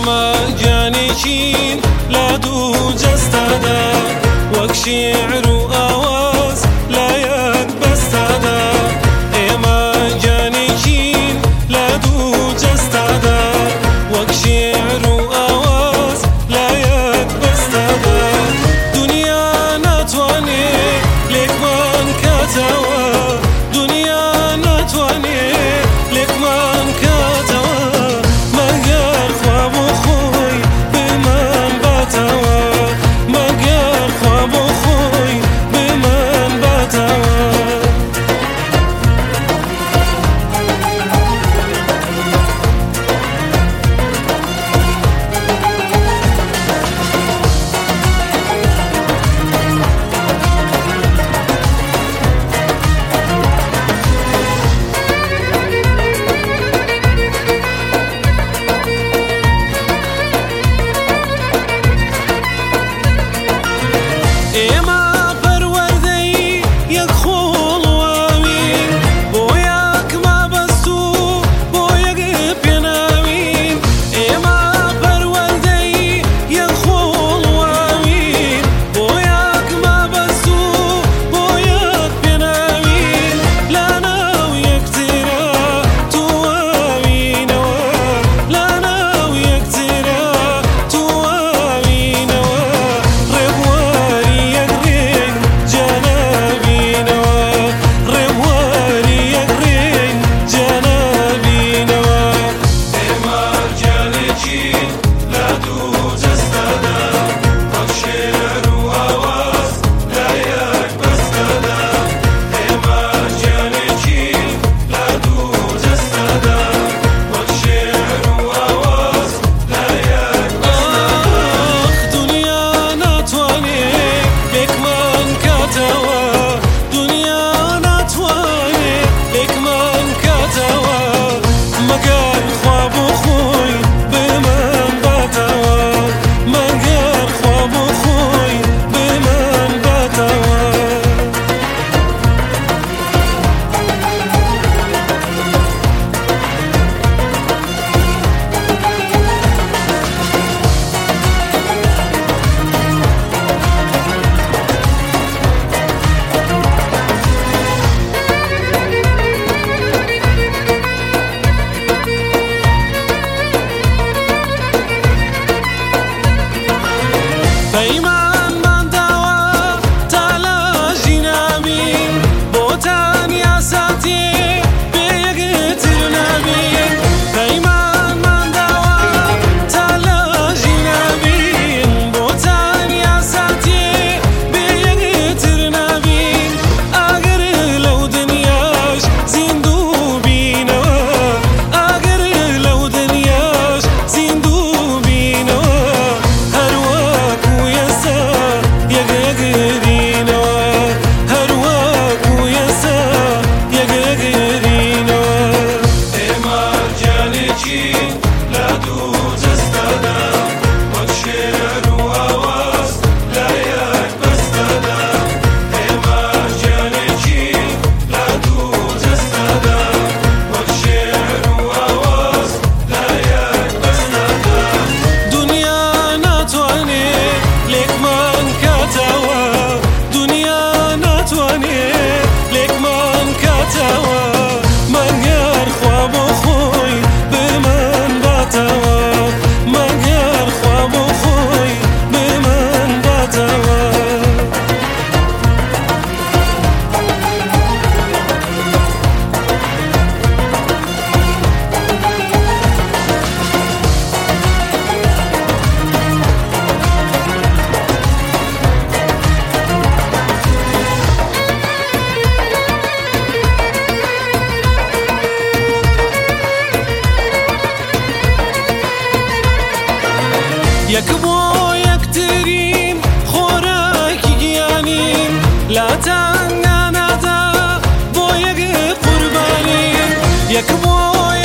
ئێمە گیانێکین لە دوو جەستەدا، وەک شیعر و ئاواز لە یەک بەستەدا. ئێمە گیانێکین لە دوو جەستەدا، وەک شیعر و ئاواز لە یەک بەستەدا. دنیا ناتوانێ لێکمان کاتەوە، دنیا ناتوانێ لێکمان کاتەوە، مەگەر خوا بۆ خۆی بمان باتەوە، مەگەر خوا بۆ خۆی بمان باتەوە. ئێمە پەروەردەی یەک خۆڵواوین، بۆ یەک مابەست و بۆ یەک پێناوین. ئێمە پەروەردەی یەک خۆڵواوین، بۆ یەک مابەست و بۆ یەک پێناوین. لە ناو یەکترا تواوینەوە، لە ناو یەکترا تواوینەوە. ڕێبواری یەک ڕێنگ جەنابینەوە، ڕێبواری یەک ڕێنگ جەنابینەوە. ئێمە گیانێکین لە دوو جەستەدا، وەک شیعر و ئاواز لە یەک بەستەدا. ئێمە گیانێکین لە دوو جەستەدا، وەک شیعر و ئاواز لە یەک بەستەدا. دنیا ناتوانێ لێکمان کاتەوە، دنیا ناتوانێ لێکمان کاتەوە، مەگەر خوا بۆ خۆی بمان باتەوە، مەگەر خوا بۆ خۆی بمان باتەوە. پەیمانمان داوە تا لە ژینابین، بۆ تەنیا ساتێ بێ یەکتر نابین. پەیمانمان داوە تا لە ژینابین، بۆ تەنیا ساتێ بێ یەکتر نابین. ئەگەر لەو دنیاش زیندوو بینەوە، ئەگەر لەو دنیاش زیندوو بینەوە، هەروەکو ئێستا یەکەگرینەوە، هەروەکو ئێستا یەکەگرینەوە. ئێمە گیانێکین لە دوو جەستەدا، وەک شیعر و ئاواز لە یەک بەستەدا. ئێمە گیانێکین لە دوو جەستەدا، وەک شیعر و ئاواز لە یەک بەستەدا. دنیا ناتوانێ لێکمان کاتەوە، دنیا ناتوانێ لێکمان کاتەوە، مەگەر خوا بۆ خۆی بمان باتەوە، مەگەر خوا بۆ خۆی بمان باتەوە. یەک بۆ یەکترین خۆراکی گیانین، لە تەنگانەدا بۆ یەک قوربانین. یەک بۆ